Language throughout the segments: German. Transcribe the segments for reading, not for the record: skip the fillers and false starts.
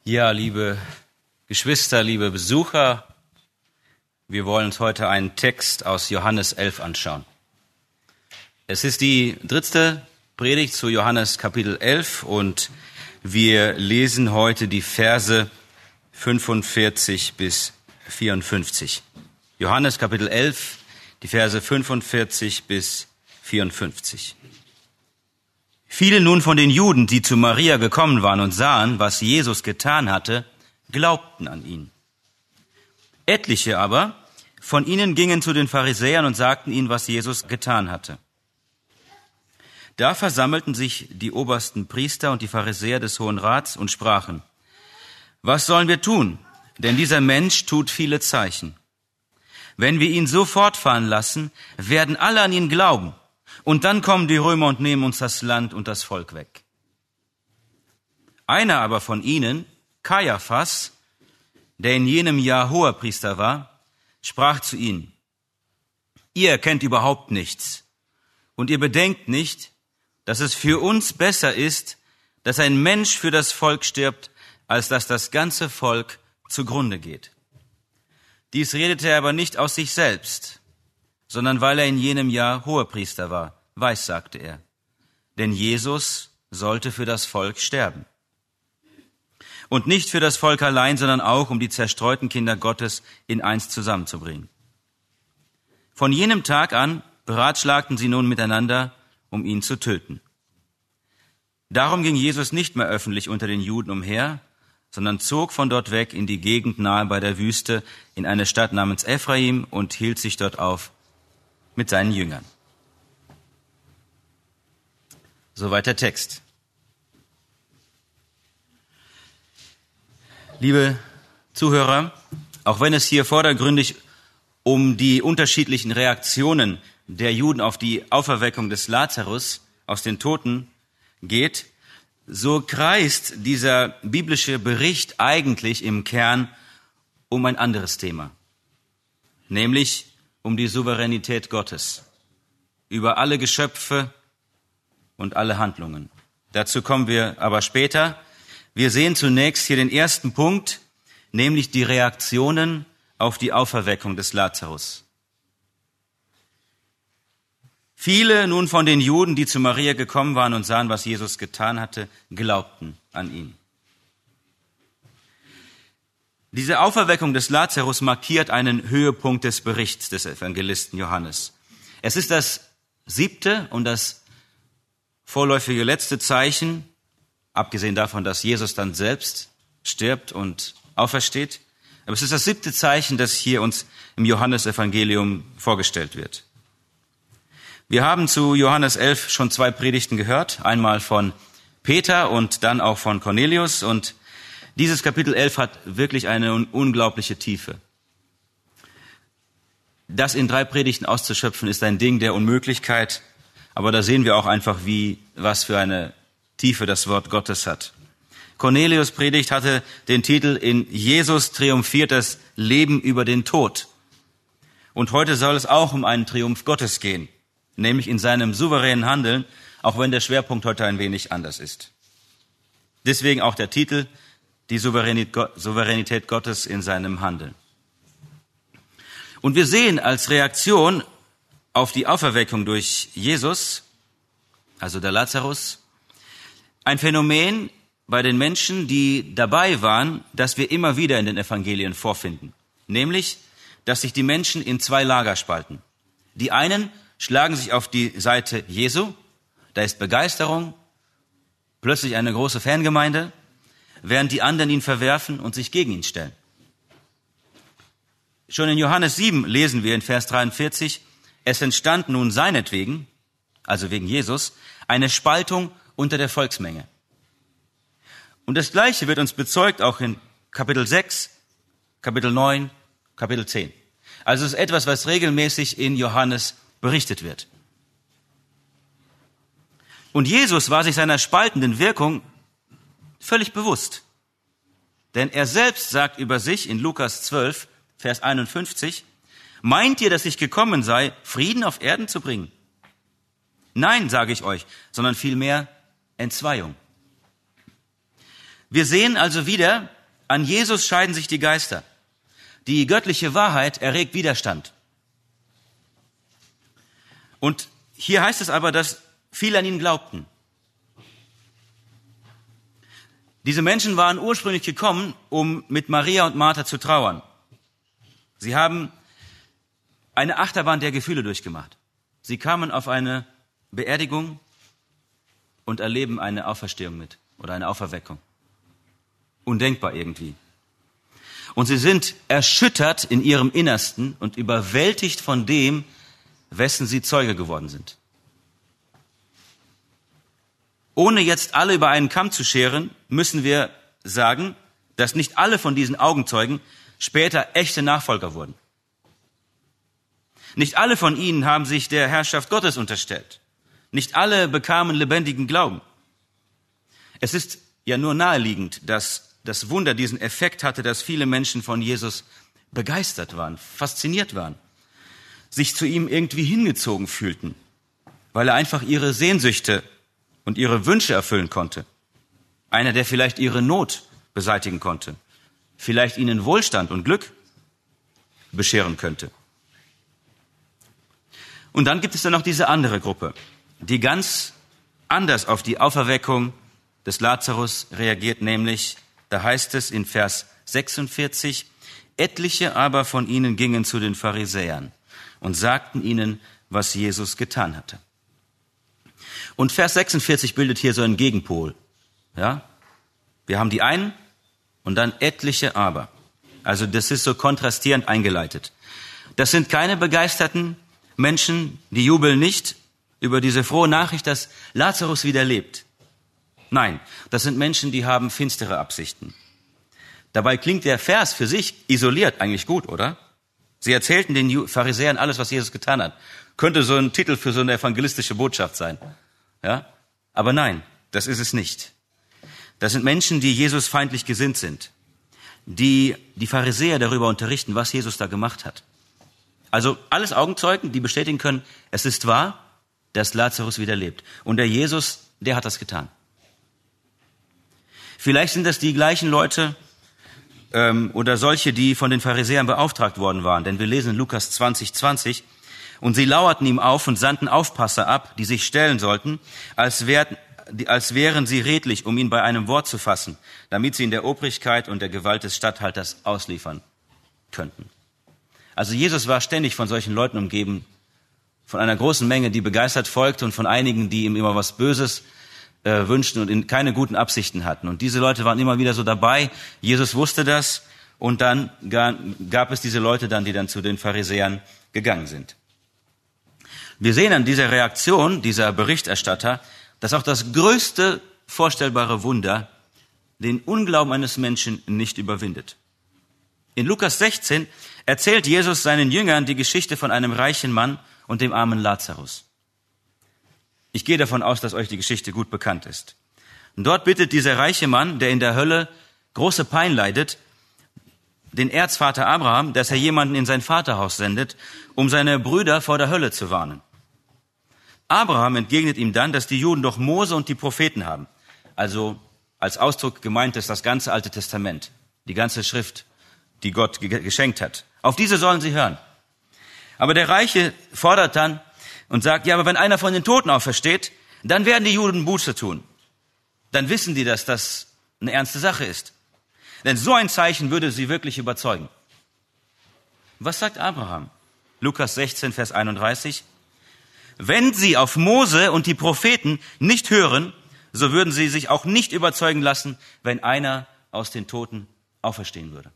Ja, liebe Geschwister, liebe Besucher, wir wollen uns heute einen Text aus Johannes 11 anschauen. Es ist die dritte Predigt zu Johannes Kapitel 11 und wir lesen heute die Verse 45 bis 54. Johannes Kapitel 11, die Verse 45 bis 54. Viele nun von den Juden, die zu Maria gekommen waren und sahen, was Jesus getan hatte, glaubten an ihn. Etliche aber von ihnen gingen zu den Pharisäern und sagten ihnen, was Jesus getan hatte. Da versammelten sich die obersten Priester und die Pharisäer des Hohen Rats und sprachen: Was sollen wir tun? Denn dieser Mensch tut viele Zeichen. Wenn wir ihn so fortfahren lassen, werden alle an ihn glauben. Und dann kommen die Römer und nehmen uns das Land und das Volk weg. Einer aber von ihnen, Kaiaphas, der in jenem Jahr Hoherpriester war, sprach zu ihnen: Ihr kennt überhaupt nichts und ihr bedenkt nicht, dass es für uns besser ist, dass ein Mensch für das Volk stirbt, als dass das ganze Volk zugrunde geht. Dies redete er aber nicht aus sich selbst, sondern weil er in jenem Jahr Hoherpriester war, weissagte er. Denn Jesus sollte für das Volk sterben. Und nicht für das Volk allein, sondern auch, um die zerstreuten Kinder Gottes in eins zusammenzubringen. Von jenem Tag an beratschlagten sie nun miteinander, um ihn zu töten. Darum ging Jesus nicht mehr öffentlich unter den Juden umher, sondern zog von dort weg in die Gegend nahe bei der Wüste, in eine Stadt namens Ephraim, und hielt sich dort auf mit seinen Jüngern. Soweit der Text. Liebe Zuhörer, auch wenn es hier vordergründig um die unterschiedlichen Reaktionen der Juden auf die Auferweckung des Lazarus aus den Toten geht, so kreist dieser biblische Bericht eigentlich im Kern um ein anderes Thema, nämlich um die Souveränität Gottes über alle Geschöpfe und alle Handlungen. Dazu kommen wir aber später. Wir sehen zunächst hier den ersten Punkt, nämlich die Reaktionen auf die Auferweckung des Lazarus. Viele nun von den Juden, die zu Maria gekommen waren und sahen, was Jesus getan hatte, glaubten an ihn. Diese Auferweckung des Lazarus markiert einen Höhepunkt des Berichts des Evangelisten Johannes. Es ist das 7. und das vorläufige letzte Zeichen, abgesehen davon, dass Jesus dann selbst stirbt und aufersteht. Aber es ist das 7. Zeichen, das hier uns im Johannesevangelium vorgestellt wird. Wir haben zu Johannes 11 schon 2 Predigten gehört, einmal von Peter und dann auch von Cornelius. Und dieses Kapitel 11 hat wirklich eine unglaubliche Tiefe. Das in 3 Predigten auszuschöpfen, ist ein Ding der Unmöglichkeit. Aber da sehen wir auch einfach, was für eine Tiefe das Wort Gottes hat. Cornelius' Predigt hatte den Titel: In Jesus triumphiert das Leben über den Tod. Und heute soll es auch um einen Triumph Gottes gehen, nämlich in seinem souveränen Handeln, auch wenn der Schwerpunkt heute ein wenig anders ist. Deswegen auch der Titel: Die Souveränität Gottes in seinem Handeln. Und wir sehen als Reaktion auf die Auferweckung durch Jesus, also der Lazarus, ein Phänomen bei den Menschen, die dabei waren, das wir immer wieder in den Evangelien vorfinden. Nämlich, dass sich die Menschen in 2 Lager spalten. Die einen schlagen sich auf die Seite Jesu, da ist Begeisterung, plötzlich eine große Fangemeinde, während die anderen ihn verwerfen und sich gegen ihn stellen. Schon in Johannes 7 lesen wir in Vers 43, es entstand nun seinetwegen, also wegen Jesus, eine Spaltung unter der Volksmenge. Und das Gleiche wird uns bezeugt auch in Kapitel 6, Kapitel 9, Kapitel 10. Also es ist etwas, was regelmäßig in Johannes berichtet wird. Und Jesus war sich seiner spaltenden Wirkung völlig bewusst. Denn er selbst sagt über sich in Lukas 12, Vers 51, meint ihr, dass ich gekommen sei, Frieden auf Erden zu bringen? Nein, sage ich euch, sondern vielmehr Entzweiung. Wir sehen also wieder, an Jesus scheiden sich die Geister. Die göttliche Wahrheit erregt Widerstand. Und hier heißt es aber, dass viele an ihn glaubten. Diese Menschen waren ursprünglich gekommen, um mit Maria und Martha zu trauern. Sie haben eine Achterbahn der Gefühle durchgemacht. Sie kamen auf eine Beerdigung und erleben eine Auferstehung mit oder eine Auferweckung. Undenkbar irgendwie. Und sie sind erschüttert in ihrem Innersten und überwältigt von dem, wessen sie Zeuge geworden sind. Ohne jetzt alle über einen Kamm zu scheren, müssen wir sagen, dass nicht alle von diesen Augenzeugen später echte Nachfolger wurden. Nicht alle von ihnen haben sich der Herrschaft Gottes unterstellt. Nicht alle bekamen lebendigen Glauben. Es ist ja nur naheliegend, dass das Wunder diesen Effekt hatte, dass viele Menschen von Jesus begeistert waren, fasziniert waren, sich zu ihm irgendwie hingezogen fühlten, weil er einfach ihre Sehnsüchte und ihre Wünsche erfüllen konnte. Einer, der vielleicht ihre Not beseitigen konnte, vielleicht ihnen Wohlstand und Glück bescheren könnte. Und dann gibt es dann noch diese andere Gruppe, die ganz anders auf die Auferweckung des Lazarus reagiert, nämlich, da heißt es in Vers 46, etliche aber von ihnen gingen zu den Pharisäern und sagten ihnen, was Jesus getan hatte. Und Vers 46 bildet hier so einen Gegenpol. Ja? Wir haben die einen und dann etliche aber. Also das ist so kontrastierend eingeleitet. Das sind keine begeisterten Menschen, die jubeln nicht über diese frohe Nachricht, dass Lazarus wieder lebt. Nein, das sind Menschen, die haben finstere Absichten. Dabei klingt der Vers für sich isoliert eigentlich gut, oder? Sie erzählten den Pharisäern alles, was Jesus getan hat. Könnte so ein Titel für so eine evangelistische Botschaft sein. Ja? Aber nein, das ist es nicht. Das sind Menschen, die Jesus feindlich gesinnt sind, die die Pharisäer darüber unterrichten, was Jesus da gemacht hat. Also alles Augenzeugen, die bestätigen können, es ist wahr, dass Lazarus wieder lebt. Und der Jesus, der hat das getan. Vielleicht sind das die gleichen Leute oder solche, die von den Pharisäern beauftragt worden waren. Denn wir lesen in Lukas 20:20, und sie lauerten ihm auf und sandten Aufpasser ab, die sich stellen sollten, als wären sie redlich, um ihn bei einem Wort zu fassen, damit sie ihn der Obrigkeit und der Gewalt des Statthalters ausliefern könnten. Also Jesus war ständig von solchen Leuten umgeben, von einer großen Menge, die begeistert folgte und von einigen, die ihm immer was Böses wünschten und keine guten Absichten hatten. Und diese Leute waren immer wieder so dabei. Jesus wusste das und dann gab es diese Leute dann, die dann zu den Pharisäern gegangen sind. Wir sehen an dieser Reaktion dieser Berichterstatter, dass auch das größte vorstellbare Wunder den Unglauben eines Menschen nicht überwindet. In Lukas 16 erzählt Jesus seinen Jüngern die Geschichte von einem reichen Mann und dem armen Lazarus. Ich gehe davon aus, dass euch die Geschichte gut bekannt ist. Und dort bittet dieser reiche Mann, der in der Hölle große Pein leidet, den Erzvater Abraham, dass er jemanden in sein Vaterhaus sendet, um seine Brüder vor der Hölle zu warnen. Abraham entgegnet ihm dann, dass die Juden doch Mose und die Propheten haben. Also als Ausdruck gemeint ist das ganze Alte Testament, die ganze Schrift, die Gott geschenkt hat. Auf diese sollen sie hören. Aber der Reiche fordert dann und sagt, ja, aber wenn einer von den Toten aufersteht, dann werden die Juden Buße tun. Dann wissen die, dass das eine ernste Sache ist. Denn so ein Zeichen würde sie wirklich überzeugen. Was sagt Abraham? Lukas 16, Vers 31. Wenn sie auf Mose und die Propheten nicht hören, so würden sie sich auch nicht überzeugen lassen, wenn einer aus den Toten auferstehen würde.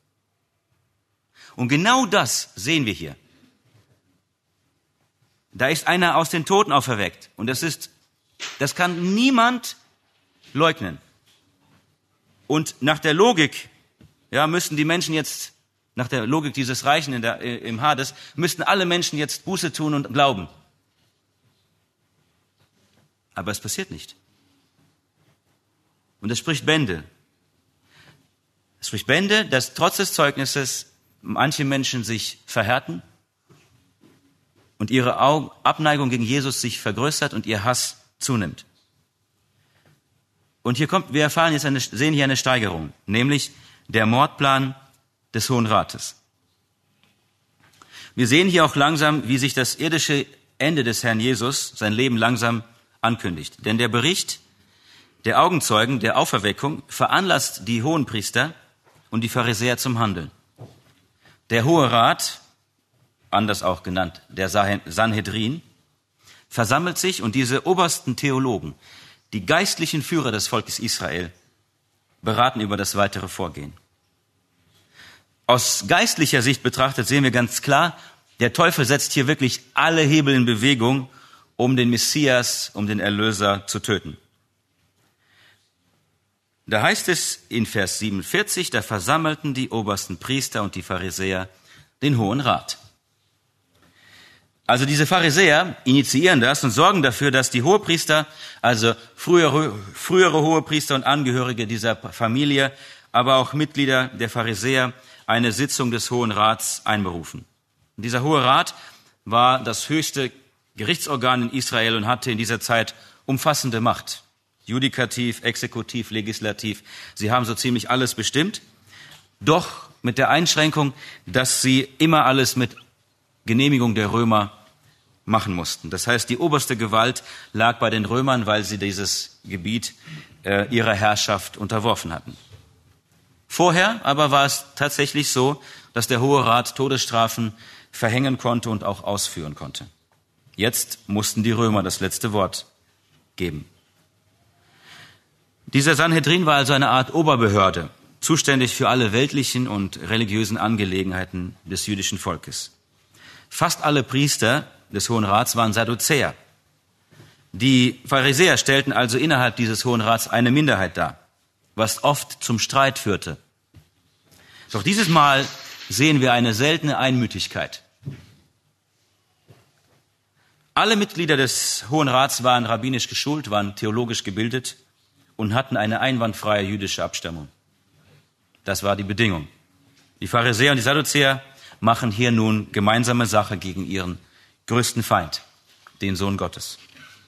Und genau das sehen wir hier. Da ist einer aus den Toten auferweckt. Und das kann niemand leugnen. Und nach der Logik, müssten die Menschen jetzt, nach der Logik dieses Reichen im Hades, müssten alle Menschen jetzt Buße tun und glauben. Aber es passiert nicht. Und es spricht Bände. Es spricht Bände, dass trotz des Zeugnisses manche Menschen sich verhärten und ihre Abneigung gegen Jesus sich vergrößert und ihr Hass zunimmt. Und wir sehen hier eine Steigerung, nämlich der Mordplan des Hohen Rates. Wir sehen hier auch langsam, wie sich das irdische Ende des Herrn Jesus, sein Leben langsam ankündigt. Denn der Bericht der Augenzeugen der Auferweckung veranlasst die Hohenpriester und die Pharisäer zum Handeln. Der Hohe Rat, anders auch genannt der Sanhedrin, versammelt sich und diese obersten Theologen, die geistlichen Führer des Volkes Israel, beraten über das weitere Vorgehen. Aus geistlicher Sicht betrachtet sehen wir ganz klar, der Teufel setzt hier wirklich alle Hebel in Bewegung, um den Messias, um den Erlöser zu töten. Da heißt es in Vers 47, da versammelten die obersten Priester und die Pharisäer den Hohen Rat. Also diese Pharisäer initiieren das und sorgen dafür, dass die Hohepriester, also frühere Hohepriester und Angehörige dieser Familie, aber auch Mitglieder der Pharisäer, eine Sitzung des Hohen Rats einberufen. Und dieser Hohe Rat war das höchste Gerichtsorgan in Israel und hatte in dieser Zeit umfassende Macht. Judikativ, Exekutiv, Legislativ. Sie haben so ziemlich alles bestimmt. Doch mit der Einschränkung, dass sie immer alles mit Genehmigung der Römer machen mussten. Das heißt, die oberste Gewalt lag bei den Römern, weil sie dieses Gebiet ihrer Herrschaft unterworfen hatten. Vorher aber war es tatsächlich so, dass der Hohe Rat Todesstrafen verhängen konnte und auch ausführen konnte. Jetzt mussten die Römer das letzte Wort geben. Dieser Sanhedrin war also eine Art Oberbehörde, zuständig für alle weltlichen und religiösen Angelegenheiten des jüdischen Volkes. Fast alle Priester des Hohen Rats waren Sadduzäer. Die Pharisäer stellten also innerhalb dieses Hohen Rats eine Minderheit dar, was oft zum Streit führte. Doch dieses Mal sehen wir eine seltene Einmütigkeit. Alle Mitglieder des Hohen Rats waren rabbinisch geschult, waren theologisch gebildet und hatten eine einwandfreie jüdische Abstammung. Das war die Bedingung. Die Pharisäer und die Sadduzäer machen hier nun gemeinsame Sache gegen ihren größten Feind, den Sohn Gottes.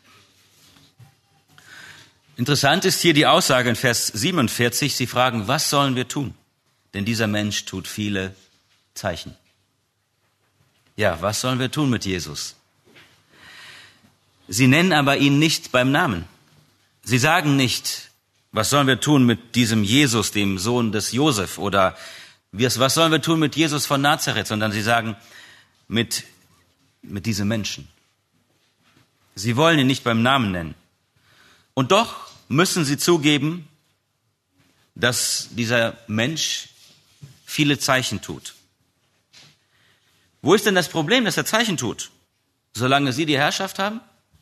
Interessant ist hier die Aussage in Vers 47. Sie fragen, was sollen wir tun? Denn dieser Mensch tut viele Zeichen. Ja, was sollen wir tun mit Jesus? Sie nennen aber ihn nicht beim Namen. Sie sagen nicht, was sollen wir tun mit diesem Jesus, dem Sohn des Josef, oder was sollen wir tun mit Jesus von Nazareth, sondern sie sagen, mit diesem Menschen. Sie wollen ihn nicht beim Namen nennen. Und doch müssen sie zugeben, dass dieser Mensch viele Zeichen tut. Wo ist denn das Problem, dass er Zeichen tut? Solange sie die Herrschaft haben?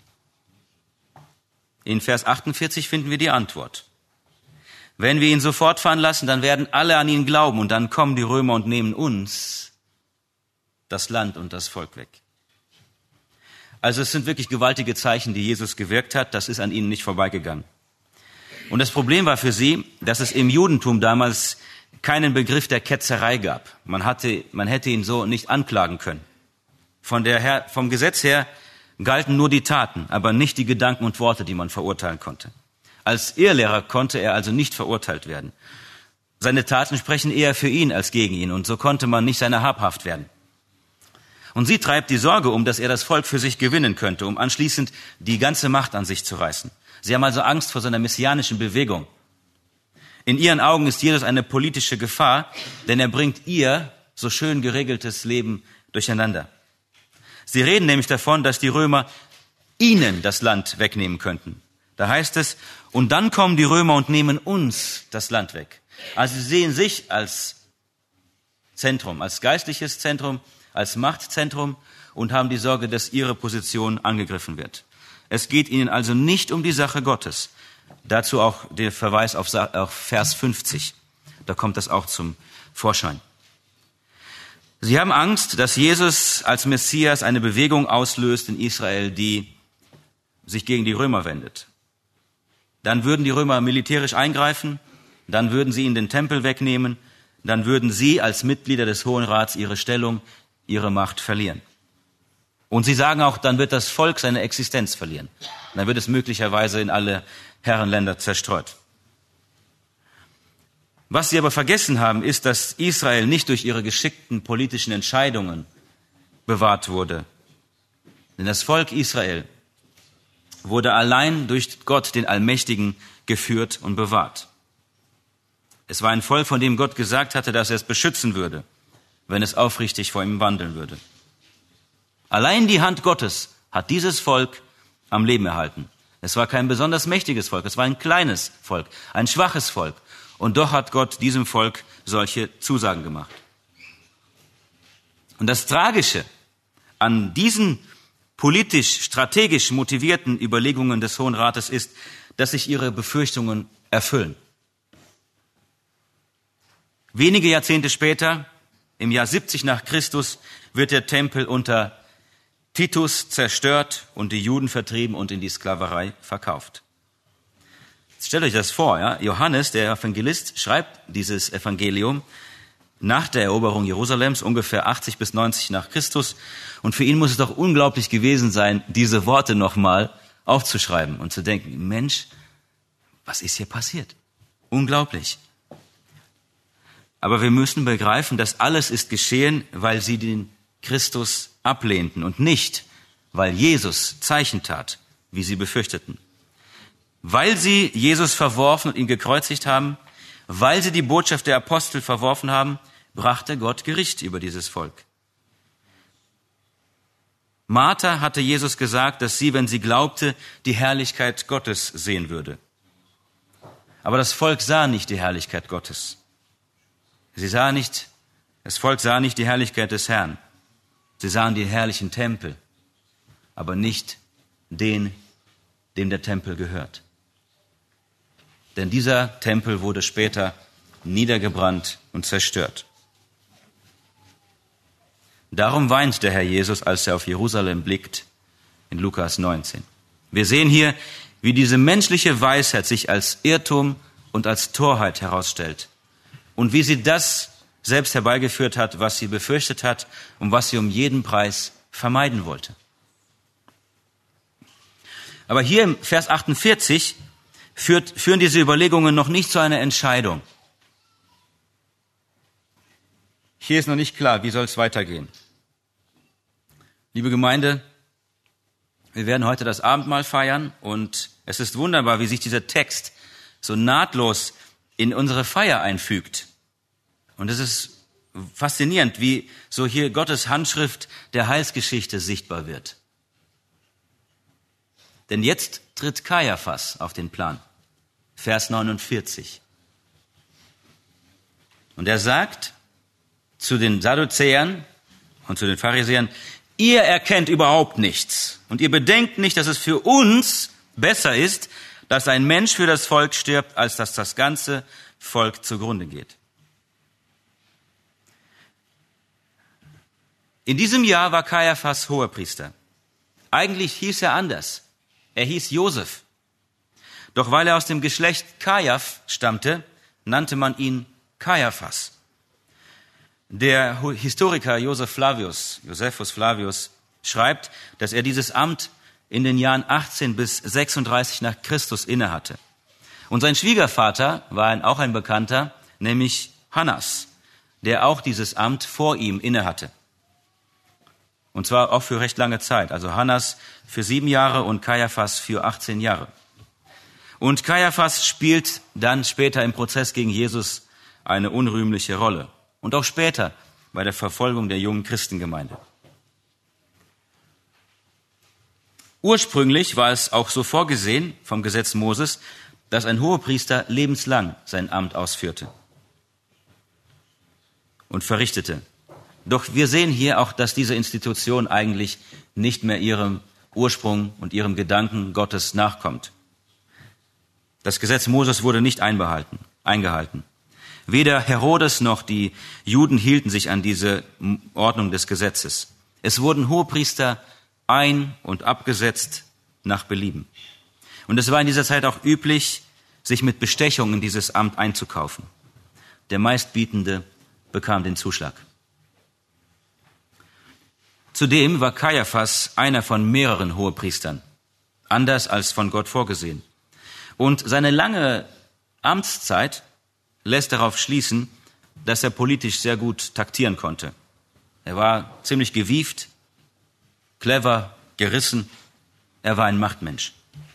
In Vers 48 finden wir die Antwort. Wenn wir ihn so fortfahren lassen, dann werden alle an ihn glauben und dann kommen die Römer und nehmen uns das Land und das Volk weg. Also es sind wirklich gewaltige Zeichen, die Jesus gewirkt hat. Das ist an ihnen nicht vorbeigegangen. Und das Problem war für sie, dass es im Judentum damals keinen Begriff der Ketzerei gab. Man hätte ihn so nicht anklagen können. Vom Gesetz her galten nur die Taten, aber nicht die Gedanken und Worte, die man verurteilen konnte. Als Irrlehrer konnte er also nicht verurteilt werden. Seine Taten sprechen eher für ihn als gegen ihn und so konnte man nicht seiner habhaft werden. Und sie treibt die Sorge um, dass er das Volk für sich gewinnen könnte, um anschließend die ganze Macht an sich zu reißen. Sie haben also Angst vor seiner messianischen Bewegung. In ihren Augen ist Jesus eine politische Gefahr, denn er bringt ihr so schön geregeltes Leben durcheinander. Sie reden nämlich davon, dass die Römer ihnen das Land wegnehmen könnten. Da heißt es, und dann kommen die Römer und nehmen uns das Land weg. Also sie sehen sich als Zentrum, als geistliches Zentrum, als Machtzentrum und haben die Sorge, dass ihre Position angegriffen wird. Es geht ihnen also nicht um die Sache Gottes. Dazu auch der Verweis auf Vers 50. Da kommt das auch zum Vorschein. Sie haben Angst, dass Jesus als Messias eine Bewegung auslöst in Israel, die sich gegen die Römer wendet. Dann würden die Römer militärisch eingreifen, dann würden sie ihnen den Tempel wegnehmen, dann würden sie als Mitglieder des Hohen Rats ihre Stellung, ihre Macht verlieren. Und sie sagen auch, dann wird das Volk seine Existenz verlieren. Dann wird es möglicherweise in alle Herrenländer zerstreut. Was sie aber vergessen haben, ist, dass Israel nicht durch ihre geschickten politischen Entscheidungen bewahrt wurde. Denn das Volk Israel wurde allein durch Gott, den Allmächtigen, geführt und bewahrt. Es war ein Volk, von dem Gott gesagt hatte, dass er es beschützen würde, wenn es aufrichtig vor ihm wandeln würde. Allein die Hand Gottes hat dieses Volk am Leben erhalten. Es war kein besonders mächtiges Volk, es war ein kleines Volk, ein schwaches Volk. Und doch hat Gott diesem Volk solche Zusagen gemacht. Und das Tragische an diesen politisch-strategisch motivierten Überlegungen des Hohen Rates ist, dass sich ihre Befürchtungen erfüllen. Wenige Jahrzehnte später, im Jahr 70 nach Christus, wird der Tempel unter Titus zerstört und die Juden vertrieben und in die Sklaverei verkauft. Jetzt stellt euch das vor, ja? Johannes, der Evangelist, schreibt dieses Evangelium nach der Eroberung Jerusalems, ungefähr 80 bis 90 nach Christus. Und für ihn muss es doch unglaublich gewesen sein, diese Worte nochmal aufzuschreiben und zu denken, Mensch, was ist hier passiert? Unglaublich. Aber wir müssen begreifen, dass alles ist geschehen, weil sie den Christus ablehnten und nicht, weil Jesus Zeichen tat, wie sie befürchteten. Weil sie Jesus verworfen und ihn gekreuzigt haben, weil sie die Botschaft der Apostel verworfen haben, brachte Gott Gericht über dieses Volk. Martha hatte Jesus gesagt, dass sie, wenn sie glaubte, die Herrlichkeit Gottes sehen würde. Aber das Volk sah nicht die Herrlichkeit Gottes. Das Volk sah nicht die Herrlichkeit des Herrn. Sie sahen die herrlichen Tempel, aber nicht den, dem der Tempel gehört. Denn dieser Tempel wurde später niedergebrannt und zerstört. Darum weint der Herr Jesus, als er auf Jerusalem blickt, in Lukas 19. Wir sehen hier, wie diese menschliche Weisheit sich als Irrtum und als Torheit herausstellt und wie sie das selbst herbeigeführt hat, was sie befürchtet hat und was sie um jeden Preis vermeiden wollte. Aber hier im Vers 48 führen diese Überlegungen noch nicht zu einer Entscheidung. Hier ist noch nicht klar, wie soll es weitergehen. Liebe Gemeinde, wir werden heute das Abendmahl feiern und es ist wunderbar, wie sich dieser Text so nahtlos in unsere Feier einfügt. Und es ist faszinierend, wie so hier Gottes Handschrift der Heilsgeschichte sichtbar wird. Denn jetzt tritt Kaiaphas auf den Plan. Vers 49. Und er sagt zu den Sadduzäern und zu den Pharisäern, ihr erkennt überhaupt nichts und ihr bedenkt nicht, dass es für uns besser ist, dass ein Mensch für das Volk stirbt, als dass das ganze Volk zugrunde geht. In diesem Jahr war Kaiaphas Hohepriester. Eigentlich hieß er anders. Er hieß Josef. Doch weil er aus dem Geschlecht Kaiaph stammte, nannte man ihn Kaiaphas. Der Historiker Josephus Flavius schreibt, dass er dieses Amt in den Jahren 18 bis 36 nach Christus innehatte. Und sein Schwiegervater war auch ein Bekannter, nämlich Hannas, der auch dieses Amt vor ihm innehatte. Und zwar auch für recht lange Zeit. Also Hannas für 7 Jahre und Kaiaphas für 18 Jahre. Und Kaiaphas spielt dann später im Prozess gegen Jesus eine unrühmliche Rolle. Und auch später bei der Verfolgung der jungen Christengemeinde. Ursprünglich war es auch so vorgesehen vom Gesetz Moses, dass ein Hohepriester lebenslang sein Amt ausführte und verrichtete. Doch wir sehen hier auch, dass diese Institution eigentlich nicht mehr ihrem Ursprung und ihrem Gedanken Gottes nachkommt. Das Gesetz Moses wurde nicht eingehalten. Weder Herodes noch die Juden hielten sich an diese Ordnung des Gesetzes. Es wurden Hohepriester ein- und abgesetzt nach Belieben. Und es war in dieser Zeit auch üblich, sich mit Bestechung in dieses Amt einzukaufen. Der Meistbietende bekam den Zuschlag. Zudem war Kaiaphas einer von mehreren Hohepriestern, anders als von Gott vorgesehen. Und seine lange Amtszeit lässt darauf schließen, dass er politisch sehr gut taktieren konnte. Er war ziemlich gewieft, clever, gerissen. Er war ein Machtmensch.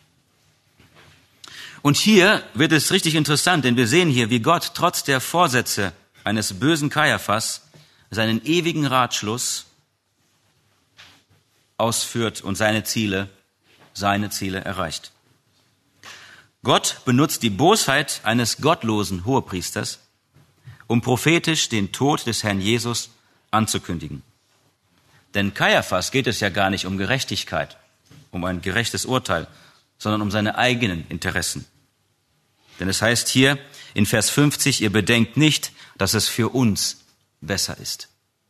Und hier wird es richtig interessant, denn wir sehen hier, wie Gott trotz der Vorsätze eines bösen Kajaphas seinen ewigen Ratschluss ausführt und seine Ziele erreicht. Gott benutzt die Bosheit eines gottlosen Hohepriesters, um prophetisch den Tod des Herrn Jesus anzukündigen. Denn Kajaphas geht es ja gar nicht um Gerechtigkeit, um ein gerechtes Urteil, sondern um seine eigenen Interessen. Denn es heißt hier in Vers 50, ihr bedenkt nicht, dass es für uns besser ist.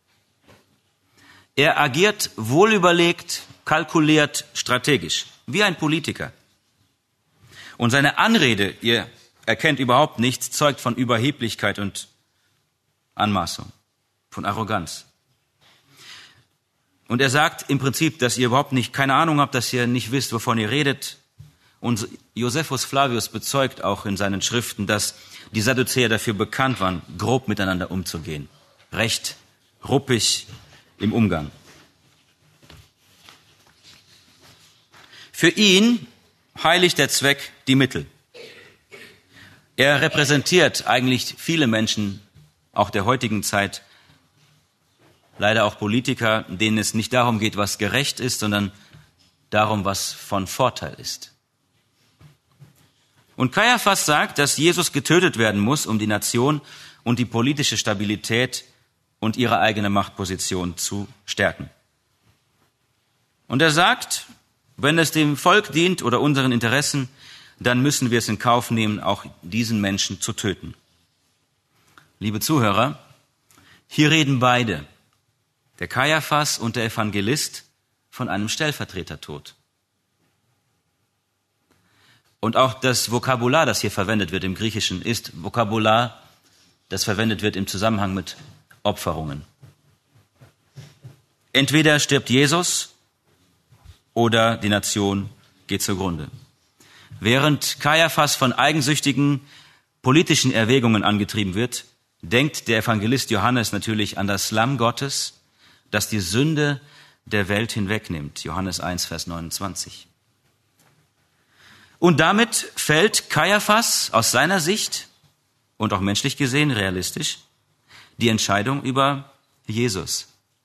Er agiert wohlüberlegt, kalkuliert, strategisch, wie ein Politiker. Und seine Anrede, ihr erkennt überhaupt nichts, zeugt von Überheblichkeit und Anmaßung, von Arroganz. Und er sagt im Prinzip, dass ihr überhaupt keine Ahnung habt, dass ihr nicht wisst, wovon ihr redet. Und Josephus Flavius bezeugt auch in seinen Schriften, dass die Sadduzäer dafür bekannt waren, grob miteinander umzugehen. Recht ruppig im Umgang. Für ihn heiligt der Zweck die Mittel. Er repräsentiert eigentlich viele Menschen, auch der heutigen Zeit, leider auch Politiker, denen es nicht darum geht, was gerecht ist, sondern darum, was von Vorteil ist. Und Kajaphas sagt, dass Jesus getötet werden muss, um die Nation und die politische Stabilität und ihre eigene Machtposition zu stärken. Und er sagt, wenn es dem Volk dient oder unseren Interessen, dann müssen wir es in Kauf nehmen, auch diesen Menschen zu töten. Liebe Zuhörer, hier reden beide, der Kajaphas und der Evangelist, von einem Stellvertretertod. Und auch das Vokabular, das hier verwendet wird im Griechischen, ist Vokabular, das verwendet wird im Zusammenhang mit Opferungen. Entweder stirbt Jesus oder die Nation geht zugrunde. Während Kajaphas von eigensüchtigen politischen Erwägungen angetrieben wird, denkt der Evangelist Johannes natürlich an das Lamm Gottes, das die Sünde der Welt hinwegnimmt. Johannes 1, Vers 29. Und damit fällt Kajaphas aus seiner Sicht und auch menschlich gesehen realistisch die Entscheidung über Jesus.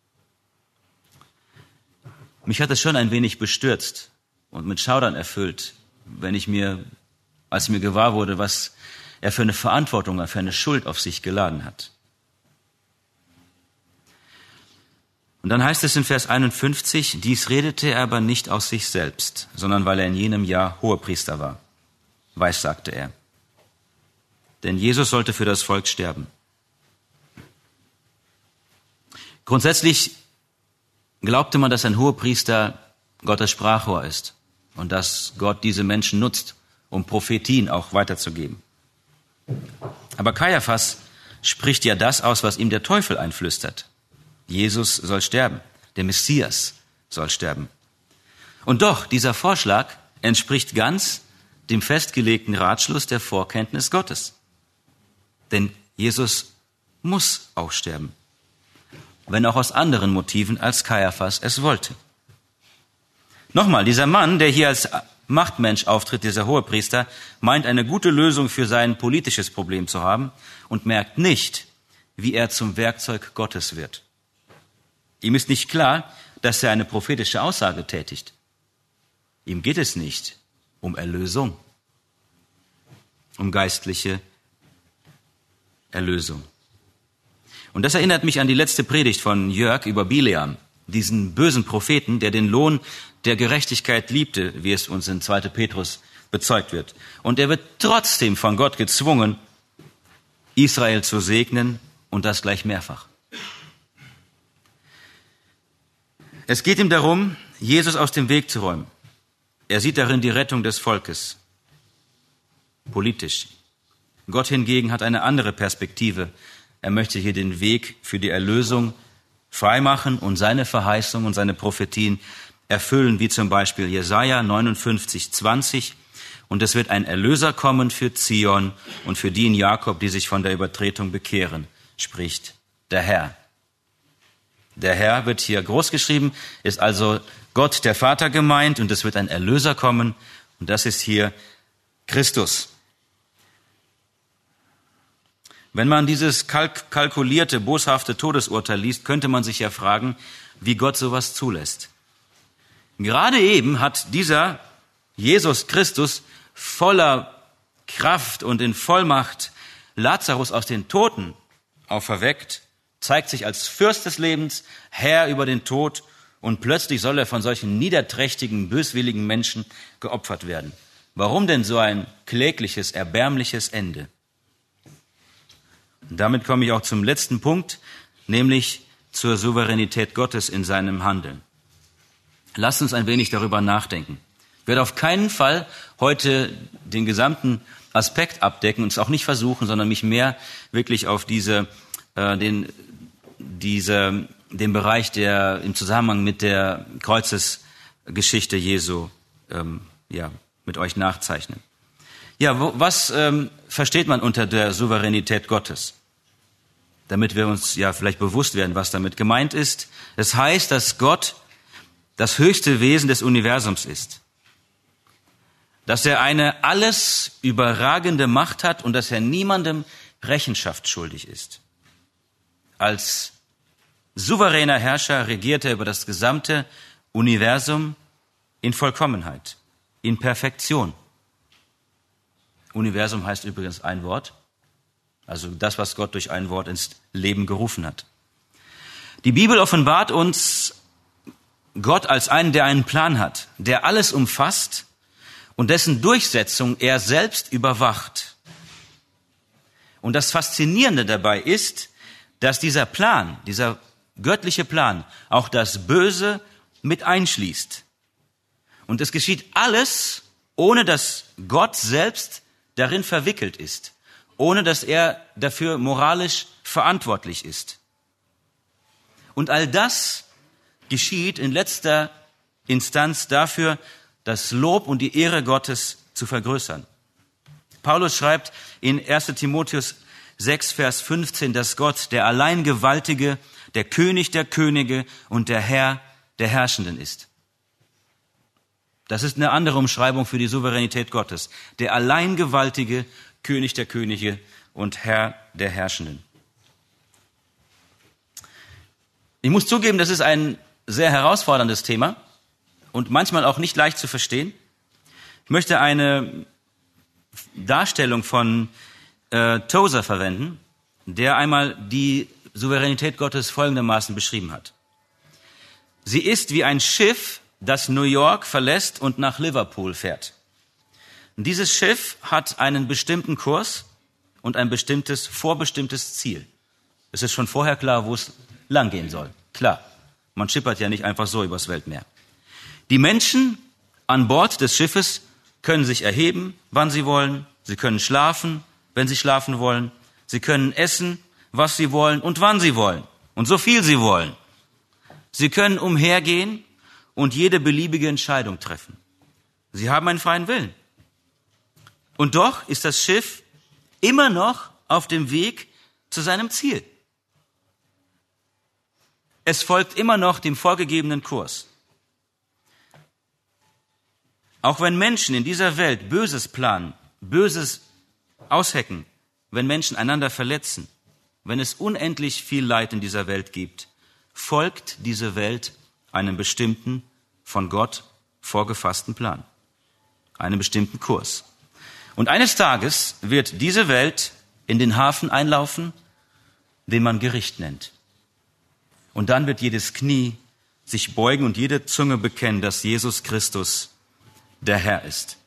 Mich hat es schon ein wenig bestürzt und mit Schaudern erfüllt, als mir gewahr wurde, was er für eine Verantwortung, für eine Schuld auf sich geladen hat. Und dann heißt es in Vers 51, dies redete er aber nicht aus sich selbst, sondern weil er in jenem Jahr Hohepriester war. Weissagte er. Denn Jesus sollte für das Volk sterben. Grundsätzlich glaubte man, dass ein Hohepriester Gottes Sprachrohr ist und dass Gott diese Menschen nutzt, um Prophetien auch weiterzugeben. Aber Kajaphas spricht ja das aus, was ihm der Teufel einflüstert. Jesus soll sterben, der Messias soll sterben. Und doch, dieser Vorschlag entspricht ganz dem festgelegten Ratschluss der Vorkenntnis Gottes. Denn Jesus muss auch sterben, wenn auch aus anderen Motiven, als Kajaphas es wollte. Nochmal, dieser Mann, der hier als Machtmensch auftritt, dieser Hohepriester, meint eine gute Lösung für sein politisches Problem zu haben und merkt nicht, wie er zum Werkzeug Gottes wird. Ihm ist nicht klar, dass er eine prophetische Aussage tätigt. Ihm geht es nicht um Erlösung, um geistliche Erlösung. Und das erinnert mich an die letzte Predigt von Jörg über Bileam, diesen bösen Propheten, der den Lohn der Gerechtigkeit liebte, wie es uns in 2. Petrus bezeugt wird. Und er wird trotzdem von Gott gezwungen, Israel zu segnen und das gleich mehrfach. Es geht ihm darum, Jesus aus dem Weg zu räumen. Er sieht darin die Rettung des Volkes, politisch. Gott hingegen hat eine andere Perspektive. Er möchte hier den Weg für die Erlösung freimachen und seine Verheißung und seine Prophetien erfüllen, wie zum Beispiel Jesaja 59, 20 und es wird ein Erlöser kommen für Zion und für die in Jakob, die sich von der Übertretung bekehren, spricht der Herr. Der Herr wird hier groß geschrieben, ist also Gott der Vater gemeint und es wird ein Erlöser kommen und das ist hier Christus. Wenn man dieses kalkulierte, boshafte Todesurteil liest, könnte man sich ja fragen, wie Gott sowas zulässt. Gerade eben hat dieser Jesus Christus voller Kraft und in Vollmacht Lazarus aus den Toten auferweckt, zeigt sich als Fürst des Lebens, Herr über den Tod und plötzlich soll er von solchen niederträchtigen, böswilligen Menschen geopfert werden. Warum denn so ein klägliches, erbärmliches Ende? Und damit komme ich auch zum letzten Punkt, nämlich zur Souveränität Gottes in seinem Handeln. Lasst uns ein wenig darüber nachdenken. Ich werde auf keinen Fall heute den gesamten Aspekt abdecken und es auch nicht versuchen, sondern mich mehr wirklich auf den Bereich, der im Zusammenhang mit der Kreuzesgeschichte Jesu mit euch nachzeichnen. Ja, was versteht man unter der Souveränität Gottes? Damit wir uns ja vielleicht bewusst werden, was damit gemeint ist. Es heißt, dass Gott das höchste Wesen des Universums ist. Dass er eine alles überragende Macht hat und dass er niemandem Rechenschaft schuldig ist. Als souveräner Herrscher regiert er über das gesamte Universum in Vollkommenheit, in Perfektion. Universum heißt übrigens ein Wort, also das, was Gott durch ein Wort ins Leben gerufen hat. Die Bibel offenbart uns Gott als einen, der einen Plan hat, der alles umfasst und dessen Durchsetzung er selbst überwacht. Und das Faszinierende dabei ist, dass dieser Plan, dieser göttliche Plan, auch das Böse mit einschließt. Und es geschieht alles, ohne dass Gott selbst darin verwickelt ist, ohne dass er dafür moralisch verantwortlich ist. Und all das geschieht in letzter Instanz dafür, das Lob und die Ehre Gottes zu vergrößern. Paulus schreibt in 1. Timotheus 6, Vers 15, dass Gott der allein Gewaltige, der König der Könige und der Herr der Herrschenden ist. Das ist eine andere Umschreibung für die Souveränität Gottes. Der allein Gewaltige, König der Könige und Herr der Herrschenden. Ich muss zugeben, das ist ein sehr herausforderndes Thema und manchmal auch nicht leicht zu verstehen. Ich möchte eine Darstellung von Tozer verwenden, der einmal die Souveränität Gottes folgendermaßen beschrieben hat. Sie ist wie ein Schiff, das New York verlässt und nach Liverpool fährt. Und dieses Schiff hat einen bestimmten Kurs und ein vorbestimmtes Ziel. Es ist schon vorher klar, wo es lang gehen soll. Klar, man schippert ja nicht einfach so übers Weltmeer. Die Menschen an Bord des Schiffes können sich erheben, wann sie wollen. Sie können schlafen, wenn sie schlafen wollen. Sie können essen, was sie wollen und wann sie wollen und so viel sie wollen. Sie können umhergehen und jede beliebige Entscheidung treffen. Sie haben einen freien Willen. Und doch ist das Schiff immer noch auf dem Weg zu seinem Ziel. Es folgt immer noch dem vorgegebenen Kurs. Auch wenn Menschen in dieser Welt Böses planen, Böses aushecken, wenn Menschen einander verletzen, wenn es unendlich viel Leid in dieser Welt gibt, folgt diese Welt einem bestimmten, von Gott vorgefassten Plan, einem bestimmten Kurs. Und eines Tages wird diese Welt in den Hafen einlaufen, den man Gericht nennt. Und dann wird jedes Knie sich beugen und jede Zunge bekennen, dass Jesus Christus der Herr ist.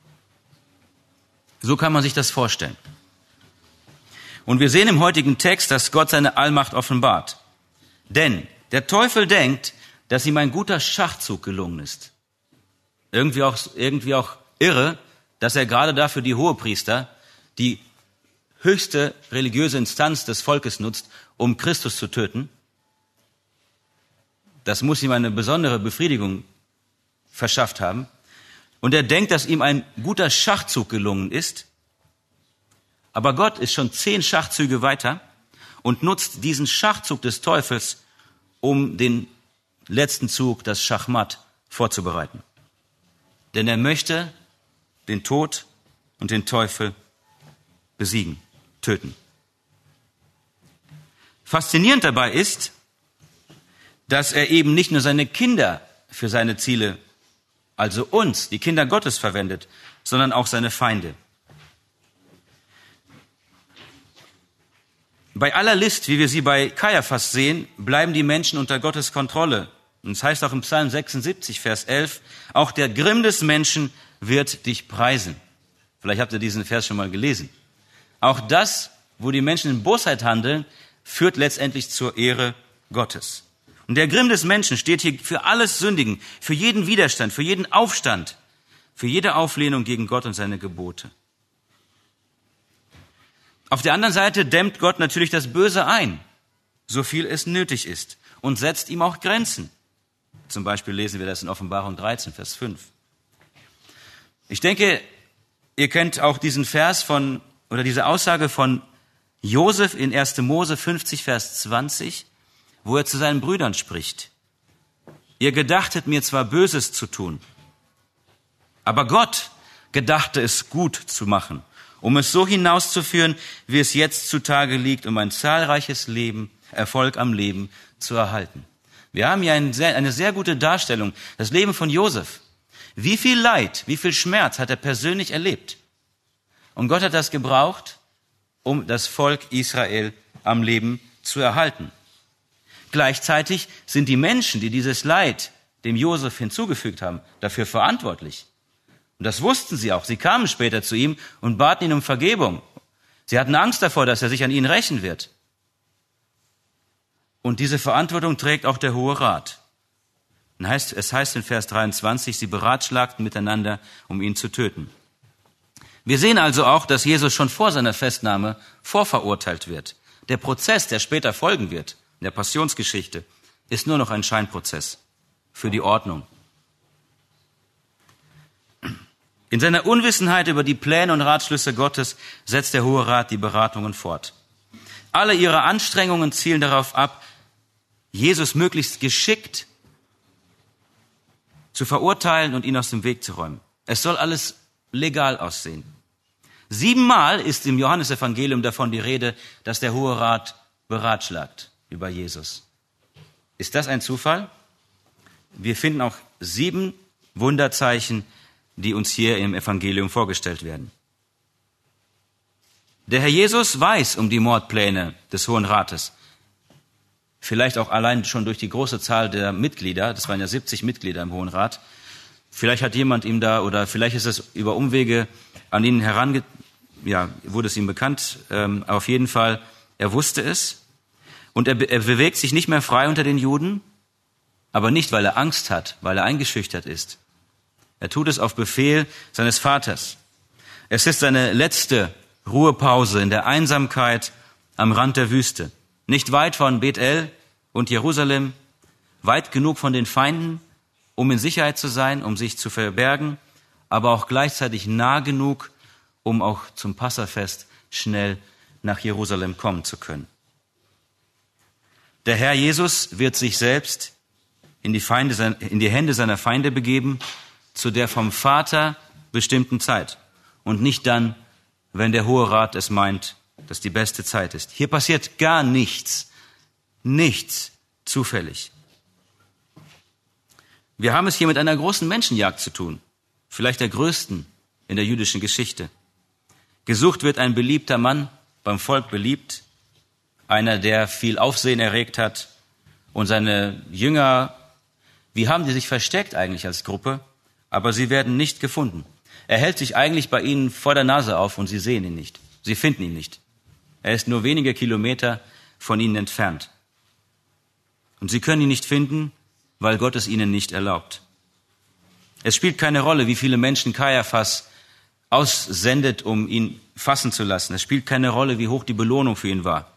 So kann man sich das vorstellen. Und wir sehen im heutigen Text, dass Gott seine Allmacht offenbart. Denn der Teufel denkt, dass ihm ein guter Schachzug gelungen ist. Irgendwie auch irre, dass er gerade dafür die Hohepriester, die höchste religiöse Instanz des Volkes nutzt, um Christus zu töten. Das muss ihm eine besondere Befriedigung verschafft haben. Und er denkt, dass ihm ein guter Schachzug gelungen ist. Aber Gott ist schon 10 Schachzüge weiter und nutzt diesen Schachzug des Teufels, um den letzten Zug, das Schachmatt, vorzubereiten. Denn er möchte den Tod und den Teufel besiegen, töten. Faszinierend dabei ist, dass er eben nicht nur seine Kinder für seine Ziele, also uns, die Kinder Gottes, verwendet, sondern auch seine Feinde. Bei aller List, wie wir sie bei Kaiaphas sehen, bleiben die Menschen unter Gottes Kontrolle. Und es heißt auch im Psalm 76, Vers 11, auch der Grimm des Menschen wird dich preisen. Vielleicht habt ihr diesen Vers schon mal gelesen. Auch das, wo die Menschen in Bosheit handeln, führt letztendlich zur Ehre Gottes. Und der Grimm des Menschen steht hier für alles Sündigen, für jeden Widerstand, für jeden Aufstand, für jede Auflehnung gegen Gott und seine Gebote. Auf der anderen Seite dämmt Gott natürlich das Böse ein, so viel es nötig ist, und setzt ihm auch Grenzen. Zum Beispiel lesen wir das in Offenbarung 13, Vers 5. Ich denke, ihr kennt auch diesen Vers oder diese Aussage von Josef in 1. Mose 50, Vers 20, wo er zu seinen Brüdern spricht. Ihr gedachtet mir zwar Böses zu tun, aber Gott gedachte es gut zu machen, um es so hinauszuführen, wie es jetzt zutage liegt, um ein zahlreiches Erfolg am Leben zu erhalten. Wir haben hier eine sehr gute Darstellung, das Leben von Josef. Wie viel Leid, wie viel Schmerz hat er persönlich erlebt? Und Gott hat das gebraucht, um das Volk Israel am Leben zu erhalten. Gleichzeitig sind die Menschen, die dieses Leid dem Josef hinzugefügt haben, dafür verantwortlich. Und das wussten sie auch. Sie kamen später zu ihm und baten ihn um Vergebung. Sie hatten Angst davor, dass er sich an ihnen rächen wird. Und diese Verantwortung trägt auch der Hohe Rat. Es heißt in Vers 23, sie beratschlagten miteinander, um ihn zu töten. Wir sehen also auch, dass Jesus schon vor seiner Festnahme vorverurteilt wird. Der Prozess, der später folgen wird, in der Passionsgeschichte, ist nur noch ein Scheinprozess für die Ordnung. In seiner Unwissenheit über die Pläne und Ratschlüsse Gottes setzt der Hohe Rat die Beratungen fort. Alle ihre Anstrengungen zielen darauf ab, Jesus möglichst geschickt zu verurteilen und ihn aus dem Weg zu räumen. Es soll alles legal aussehen. 7-mal ist im Johannesevangelium davon die Rede, dass der Hohe Rat beratschlagt über Jesus. Ist das ein Zufall? Wir finden auch 7 Wunderzeichen, die uns hier im Evangelium vorgestellt werden. Der Herr Jesus weiß um die Mordpläne des Hohen Rates. Vielleicht auch allein schon durch die große Zahl der Mitglieder, das waren ja 70 Mitglieder im Hohen Rat. Vielleicht hat jemand ihm oder vielleicht ist es über Umwege an ihn wurde es ihm bekannt. Auf jeden Fall, er wusste es. Und er bewegt sich nicht mehr frei unter den Juden, aber nicht, weil er Angst hat, weil er eingeschüchtert ist. Er tut es auf Befehl seines Vaters. Es ist seine letzte Ruhepause in der Einsamkeit am Rand der Wüste. Nicht weit von Bethel und Jerusalem, weit genug von den Feinden, um in Sicherheit zu sein, um sich zu verbergen, aber auch gleichzeitig nah genug, um auch zum Passafest schnell nach Jerusalem kommen zu können. Der Herr Jesus wird sich selbst in die Hände seiner Feinde begeben, zu der vom Vater bestimmten Zeit und nicht dann, wenn der Hohe Rat es meint, dass die beste Zeit ist. Hier passiert gar nichts zufällig. Wir haben es hier mit einer großen Menschenjagd zu tun, vielleicht der größten in der jüdischen Geschichte. Gesucht wird ein beliebter Mann, beim Volk beliebt, einer, der viel Aufsehen erregt hat, und seine Jünger, wie haben die sich versteckt eigentlich als Gruppe? Aber sie werden nicht gefunden. Er hält sich eigentlich bei ihnen vor der Nase auf und sie sehen ihn nicht. Sie finden ihn nicht. Er ist nur wenige Kilometer von ihnen entfernt. Und sie können ihn nicht finden, weil Gott es ihnen nicht erlaubt. Es spielt keine Rolle, wie viele Menschen Kaiaphas aussendet, um ihn fassen zu lassen. Es spielt keine Rolle, wie hoch die Belohnung für ihn war.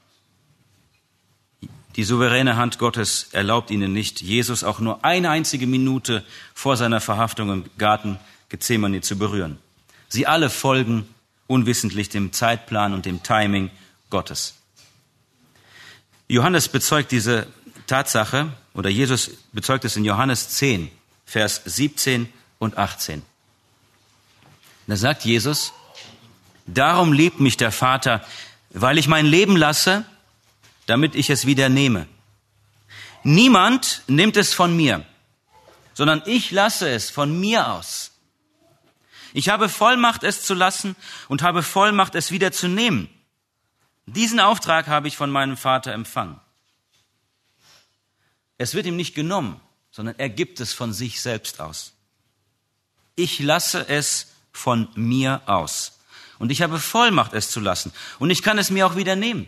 Die souveräne Hand Gottes erlaubt ihnen nicht, Jesus auch nur eine einzige Minute vor seiner Verhaftung im Garten Gethsemane zu berühren. Sie alle folgen unwissentlich dem Zeitplan und dem Timing Gottes. Johannes bezeugt diese Tatsache, oder Jesus bezeugt es in Johannes 10, Vers 17 und 18. Da sagt Jesus: Darum liebt mich der Vater, weil ich mein Leben lasse, damit ich es wieder nehme. Niemand nimmt es von mir, sondern ich lasse es von mir aus. Ich habe Vollmacht, es zu lassen, und habe Vollmacht, es wieder zu nehmen. Diesen Auftrag habe ich von meinem Vater empfangen. Es wird ihm nicht genommen, sondern er gibt es von sich selbst aus. Ich lasse es von mir aus. Und ich habe Vollmacht, es zu lassen. Und ich kann es mir auch wieder nehmen.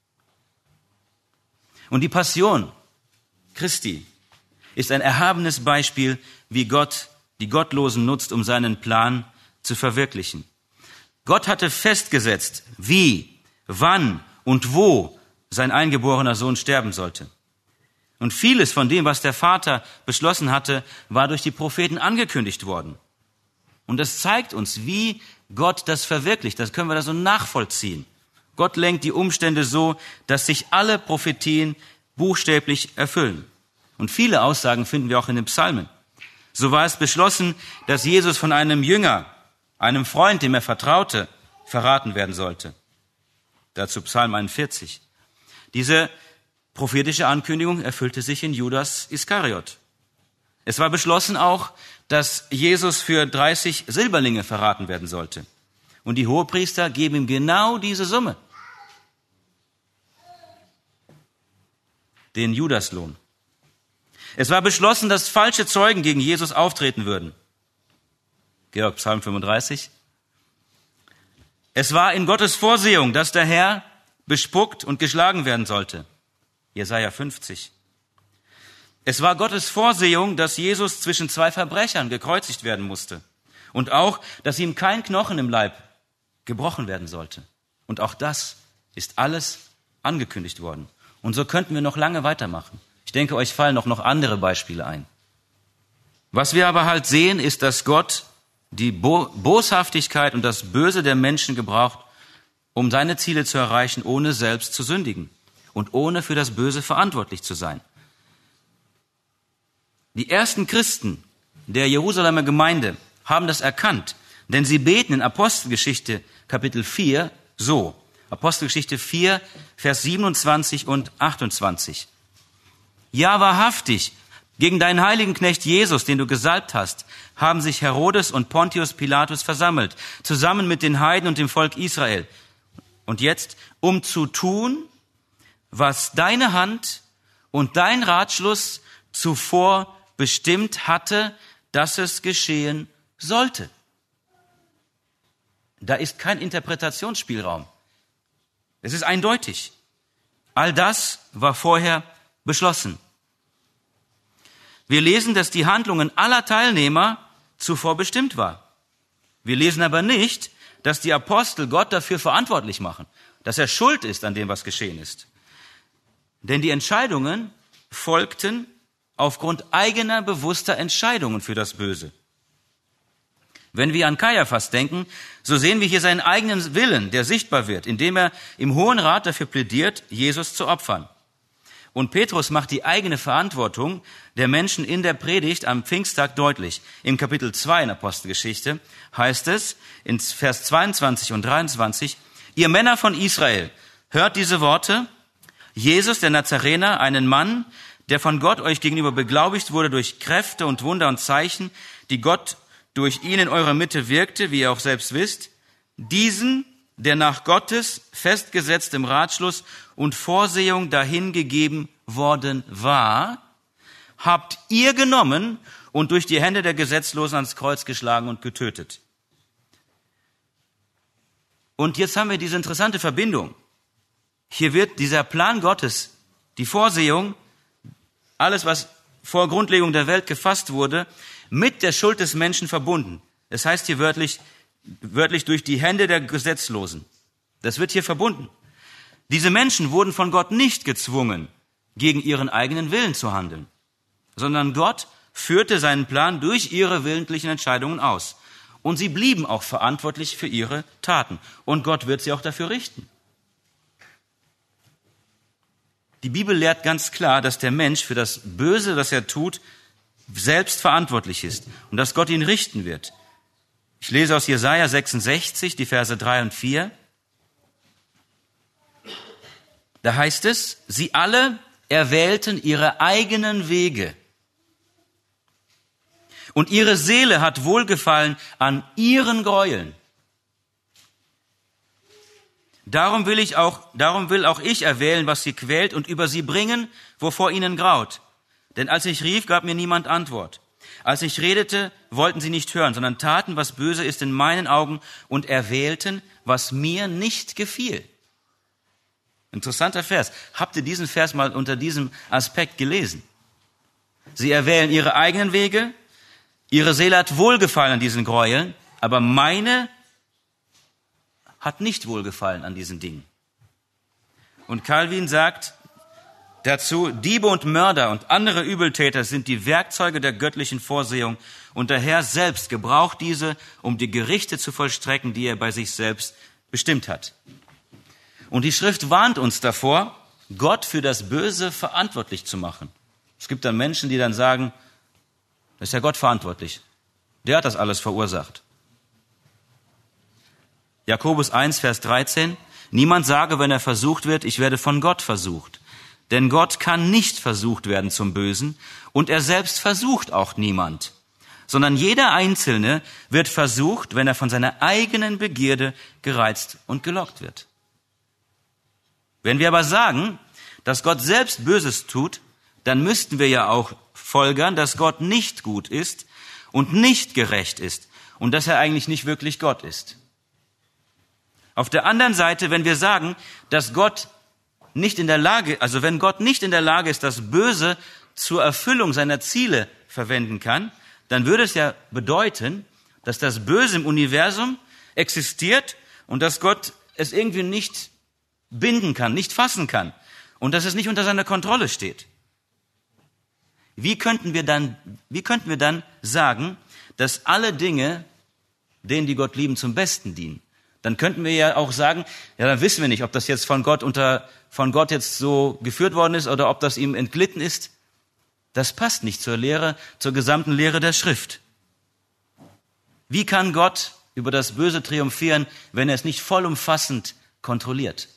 Und die Passion Christi ist ein erhabenes Beispiel, wie Gott die Gottlosen nutzt, um seinen Plan zu verwirklichen. Gott hatte festgesetzt, wie, wann und wo sein eingeborener Sohn sterben sollte. Und vieles von dem, was der Vater beschlossen hatte, war durch die Propheten angekündigt worden. Und das zeigt uns, wie Gott das verwirklicht. Das können wir da so nachvollziehen. Gott lenkt die Umstände so, dass sich alle Prophetien buchstäblich erfüllen. Und viele Aussagen finden wir auch in den Psalmen. So war es beschlossen, dass Jesus von einem Jünger, einem Freund, dem er vertraute, verraten werden sollte. Dazu Psalm 41. Diese prophetische Ankündigung erfüllte sich in Judas Iskariot. Es war beschlossen auch, dass Jesus für 30 Silberlinge verraten werden sollte. Und die Hohepriester geben ihm genau diese Summe. Den Judaslohn. Es war beschlossen, dass falsche Zeugen gegen Jesus auftreten würden. Georg, Psalm 35. Es war in Gottes Vorsehung, dass der Herr bespuckt und geschlagen werden sollte. Jesaja 50. Es war Gottes Vorsehung, dass Jesus zwischen zwei Verbrechern gekreuzigt werden musste. Und auch, dass ihm kein Knochen im Leib gebrochen werden sollte. Und auch das ist alles angekündigt worden. Und so könnten wir noch lange weitermachen. Ich denke, euch fallen noch andere Beispiele ein. Was wir aber halt sehen, ist, dass Gott die Boshaftigkeit und das Böse der Menschen gebraucht, um seine Ziele zu erreichen, ohne selbst zu sündigen und ohne für das Böse verantwortlich zu sein. Die ersten Christen der Jerusalemer Gemeinde haben das erkannt, denn sie beten in Apostelgeschichte Kapitel 4 so. Apostelgeschichte 4, Vers 27 und 28. Ja, wahrhaftig, gegen deinen heiligen Knecht Jesus, den du gesalbt hast, haben sich Herodes und Pontius Pilatus versammelt, zusammen mit den Heiden und dem Volk Israel. Und jetzt, um zu tun, was deine Hand und dein Ratschluss zuvor bestimmt hatte, dass es geschehen sollte. Da ist kein Interpretationsspielraum. Es ist eindeutig. All das war vorher beschlossen. Wir lesen, dass die Handlungen aller Teilnehmer zuvor bestimmt war. Wir lesen aber nicht, dass die Apostel Gott dafür verantwortlich machen, dass er schuld ist an dem, was geschehen ist. Denn die Entscheidungen folgten aufgrund eigener bewusster Entscheidungen für das Böse. Wenn wir an Kaiaphas denken, so sehen wir hier seinen eigenen Willen, der sichtbar wird, indem er im Hohen Rat dafür plädiert, Jesus zu opfern. Und Petrus macht die eigene Verantwortung der Menschen in der Predigt am Pfingsttag deutlich. Im Kapitel 2 in Apostelgeschichte heißt es in Vers 22 und 23, ihr Männer von Israel, hört diese Worte, Jesus, der Nazarener, einen Mann, der von Gott euch gegenüber beglaubigt wurde durch Kräfte und Wunder und Zeichen, die Gott durch ihn in eurer Mitte wirkte, wie ihr auch selbst wisst, diesen, der nach Gottes festgesetztem Ratschluss und Vorsehung dahingegeben worden war, habt ihr genommen und durch die Hände der Gesetzlosen ans Kreuz geschlagen und getötet. Und jetzt haben wir diese interessante Verbindung. Hier wird dieser Plan Gottes, die Vorsehung, alles, was vor Grundlegung der Welt gefasst wurde, mit der Schuld des Menschen verbunden. Es heißt hier wörtlich durch die Hände der Gesetzlosen. Das wird hier verbunden. Diese Menschen wurden von Gott nicht gezwungen, gegen ihren eigenen Willen zu handeln, sondern Gott führte seinen Plan durch ihre willentlichen Entscheidungen aus. und sie blieben auch verantwortlich für ihre Taten. Und Gott wird sie auch dafür richten. Die Bibel lehrt ganz klar, dass der Mensch für das Böse, das er tut, selbst verantwortlich ist und dass Gott ihn richten wird. Ich lese aus Jesaja 66, die Verse 3 und 4. Da heißt es, sie alle erwählten ihre eigenen Wege. Und ihre Seele hat Wohlgefallen an ihren Gräueln. Darum will auch ich erwählen, was sie quält, und über sie bringen, wovor ihnen graut. Denn als ich rief, gab mir niemand Antwort. Als ich redete, wollten sie nicht hören, sondern taten, was böse ist in meinen Augen, und erwählten, was mir nicht gefiel. Interessanter Vers. Habt ihr diesen Vers mal unter diesem Aspekt gelesen? Sie erwählen ihre eigenen Wege, ihre Seele hat Wohlgefallen an diesen Gräueln, aber meine hat nicht Wohlgefallen an diesen Dingen. Und Calvin sagt dazu, Diebe und Mörder und andere Übeltäter sind die Werkzeuge der göttlichen Vorsehung und der Herr selbst gebraucht diese, um die Gerichte zu vollstrecken, die er bei sich selbst bestimmt hat. Und die Schrift warnt uns davor, Gott für das Böse verantwortlich zu machen. Es gibt dann Menschen, die dann sagen, das ist ja Gott verantwortlich. Der hat das alles verursacht. Jakobus 1, Vers 13. Niemand sage, wenn er versucht wird, ich werde von Gott versucht. Denn Gott kann nicht versucht werden zum Bösen und er selbst versucht auch niemand. Sondern jeder Einzelne wird versucht, wenn er von seiner eigenen Begierde gereizt und gelockt wird. Wenn wir aber sagen, dass Gott selbst Böses tut, dann müssten wir ja auch folgern, dass Gott nicht gut ist und nicht gerecht ist und dass er eigentlich nicht wirklich Gott ist. Auf der anderen Seite, wenn wir sagen, dass Gott nicht in der Lage, also wenn Gott nicht in der Lage ist, das Böse zur Erfüllung seiner Ziele verwenden kann, dann würde es ja bedeuten, dass das Böse im Universum existiert und dass Gott es irgendwie nicht binden kann, nicht fassen kann und dass es nicht unter seiner Kontrolle steht. Wie könnten wir dann sagen, dass alle Dinge, denen die Gott lieben, zum Besten dienen? Dann könnten wir ja auch sagen, ja, dann wissen wir nicht, ob das jetzt von Gott jetzt so geführt worden ist oder ob das ihm entglitten ist. Das passt nicht zur Lehre, zur gesamten Lehre der Schrift. Wie kann Gott über das Böse triumphieren, wenn er es nicht vollumfassend kontrolliert?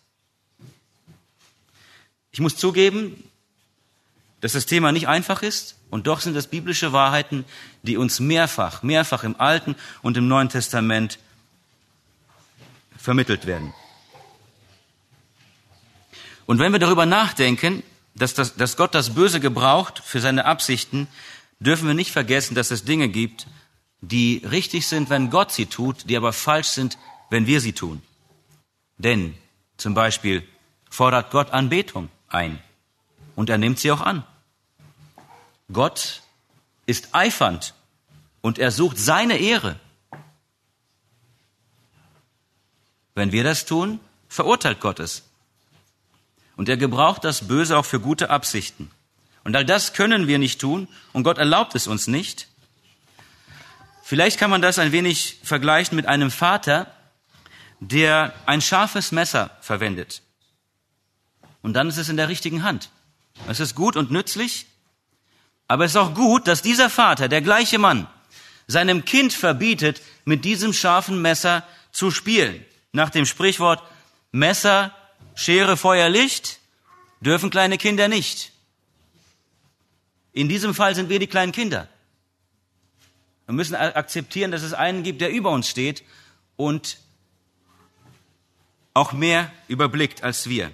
Ich muss zugeben, dass das Thema nicht einfach ist und doch sind es biblische Wahrheiten, die uns mehrfach im Alten und im Neuen Testament vermittelt werden. Und wenn wir darüber nachdenken, dass Gott das Böse gebraucht für seine Absichten, dürfen wir nicht vergessen, dass es Dinge gibt, die richtig sind, wenn Gott sie tut, die aber falsch sind, wenn wir sie tun. Denn zum Beispiel fordert Gott Anbetung ein und er nimmt sie auch an. Gott ist eifernd und er sucht seine Ehre. Wenn wir das tun, verurteilt Gott es. Und er gebraucht das Böse auch für gute Absichten. Und all das können wir nicht tun und Gott erlaubt es uns nicht. Vielleicht kann man das ein wenig vergleichen mit einem Vater, der ein scharfes Messer verwendet. Und dann ist es in der richtigen Hand. Es ist gut und nützlich, aber es ist auch gut, dass dieser Vater, der gleiche Mann, seinem Kind verbietet, mit diesem scharfen Messer zu spielen. Nach dem Sprichwort, Messer, Schere, Feuer, Licht, dürfen kleine Kinder nicht. In diesem Fall sind wir die kleinen Kinder. Wir müssen akzeptieren, dass es einen gibt, der über uns steht und auch mehr überblickt als wir.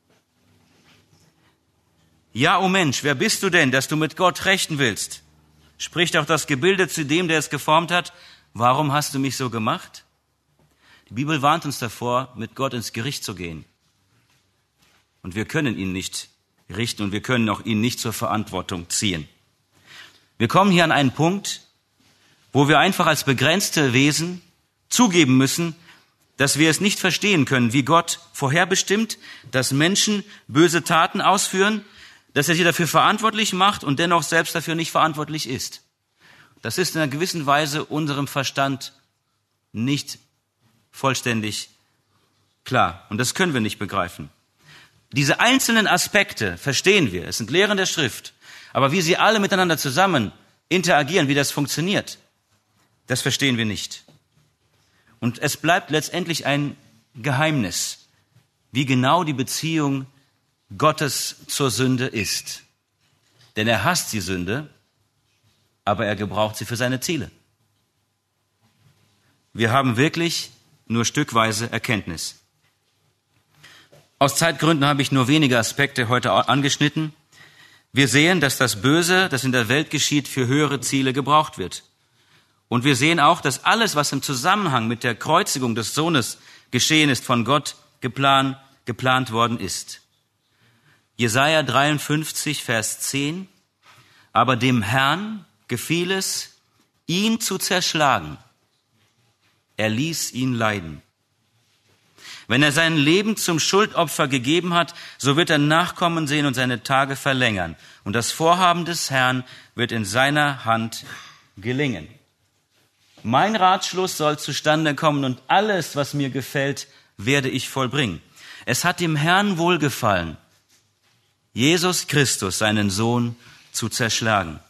Ja, o Mensch, wer bist du denn, dass du mit Gott rechten willst? Spricht auch das Gebilde zu dem, der es geformt hat, warum hast du mich so gemacht? Die Bibel warnt uns davor, mit Gott ins Gericht zu gehen. Und wir können ihn nicht richten und wir können auch ihn nicht zur Verantwortung ziehen. Wir kommen hier an einen Punkt, wo wir einfach als begrenzte Wesen zugeben müssen, dass wir es nicht verstehen können, wie Gott vorherbestimmt, dass Menschen böse Taten ausführen, dass er sie dafür verantwortlich macht und dennoch selbst dafür nicht verantwortlich ist. Das ist in einer gewissen Weise unserem Verstand nicht vollständig klar. Und das können wir nicht begreifen. Diese einzelnen Aspekte verstehen wir. Es sind Lehren der Schrift. Aber wie sie alle miteinander zusammen interagieren, wie das funktioniert, das verstehen wir nicht. Und es bleibt letztendlich ein Geheimnis, wie genau die Beziehung Gottes zur Sünde ist. Denn er hasst die Sünde, aber er gebraucht sie für seine Ziele. Wir haben wirklich nur stückweise Erkenntnis. Aus Zeitgründen habe ich nur wenige Aspekte heute angeschnitten. Wir sehen, dass das Böse, das in der Welt geschieht, für höhere Ziele gebraucht wird. Und wir sehen auch, dass alles, was im Zusammenhang mit der Kreuzigung des Sohnes geschehen ist, von Gott geplant worden ist. Jesaja 53, Vers 10. Aber dem Herrn gefiel es, ihn zu zerschlagen. Er ließ ihn leiden. Wenn er sein Leben zum Schuldopfer gegeben hat, so wird er Nachkommen sehen und seine Tage verlängern. Und das Vorhaben des Herrn wird in seiner Hand gelingen. Mein Ratschluss soll zustande kommen und alles, was mir gefällt, werde ich vollbringen. Es hat dem Herrn wohlgefallen, Jesus Christus, seinen Sohn, zu zerschlagen.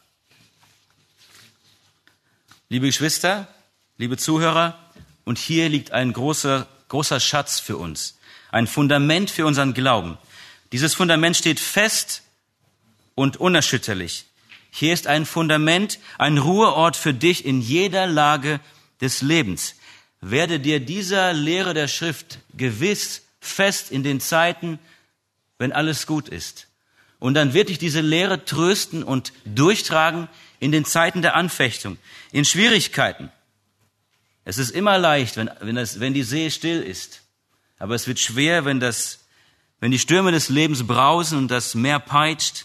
Liebe Geschwister, liebe Zuhörer, und hier liegt ein großer Schatz für uns, ein Fundament für unseren Glauben. Dieses Fundament steht fest und unerschütterlich. Hier ist ein Fundament, ein Ruheort für dich in jeder Lage des Lebens. Werde dir dieser Lehre der Schrift gewiss fest in den Zeiten, wenn alles gut ist. Und dann wird dich diese Lehre trösten und durchtragen in den Zeiten der Anfechtung, in Schwierigkeiten. Es ist immer leicht, wenn die See still ist. Aber es wird schwer, wenn die Stürme des Lebens brausen und das Meer peitscht.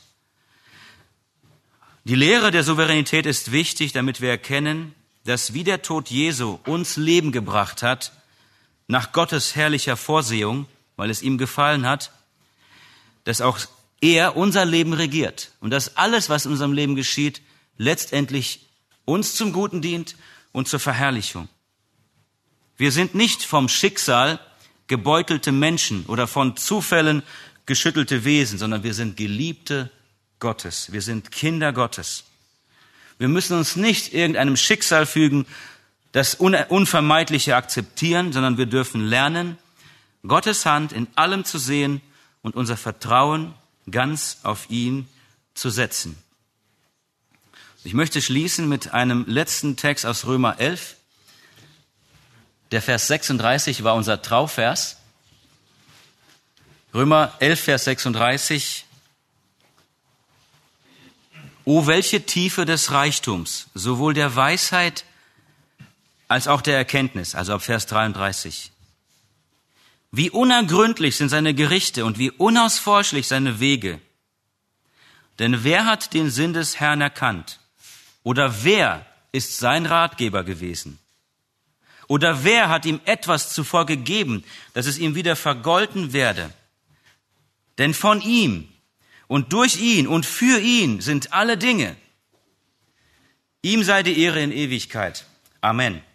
Die Lehre der Souveränität ist wichtig, damit wir erkennen, dass wie der Tod Jesu uns Leben gebracht hat, nach Gottes herrlicher Vorsehung, weil es ihm gefallen hat, dass auch er unser Leben regiert und dass alles, was in unserem Leben geschieht, letztendlich uns zum Guten dient und zur Verherrlichung. Wir sind nicht vom Schicksal gebeutelte Menschen oder von Zufällen geschüttelte Wesen, sondern wir sind Geliebte Gottes. Wir sind Kinder Gottes. Wir müssen uns nicht irgendeinem Schicksal fügen, das Unvermeidliche akzeptieren, sondern wir dürfen lernen, Gottes Hand in allem zu sehen und unser Vertrauen ganz auf ihn zu setzen. Ich möchte schließen mit einem letzten Text aus Römer 11. Der Vers 36 war unser Trauvers. Römer 11, Vers 36. O, welche Tiefe des Reichtums, sowohl der Weisheit als auch der Erkenntnis, also ab Vers 33. Wie unergründlich sind seine Gerichte und wie unausforschlich seine Wege. Denn wer hat den Sinn des Herrn erkannt? Oder wer ist sein Ratgeber gewesen? Oder wer hat ihm etwas zuvor gegeben, dass es ihm wieder vergolten werde? Denn von ihm und durch ihn und für ihn sind alle Dinge. Ihm sei die Ehre in Ewigkeit. Amen.